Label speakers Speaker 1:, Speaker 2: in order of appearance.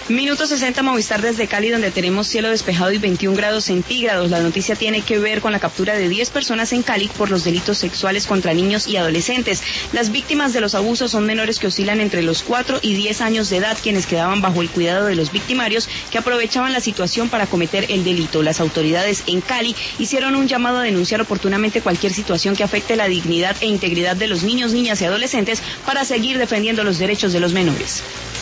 Speaker 1: Minuto 60 Movistar desde Cali, donde tenemos cielo despejado y 21 grados centígrados. La noticia tiene que ver con la captura de 10 personas en Cali por los delitos sexuales contra niños y adolescentes. Las víctimas de los abusos son menores que oscilan entre los 4 y 10 años de edad, quienes quedaban bajo el cuidado de los victimarios que aprovechaban la situación para cometer el delito. Las autoridades en Cali hicieron un llamado a denunciar oportunamente cualquier situación que afecte la dignidad e integridad de los niños, niñas y adolescentes para seguir defendiendo los derechos de los menores.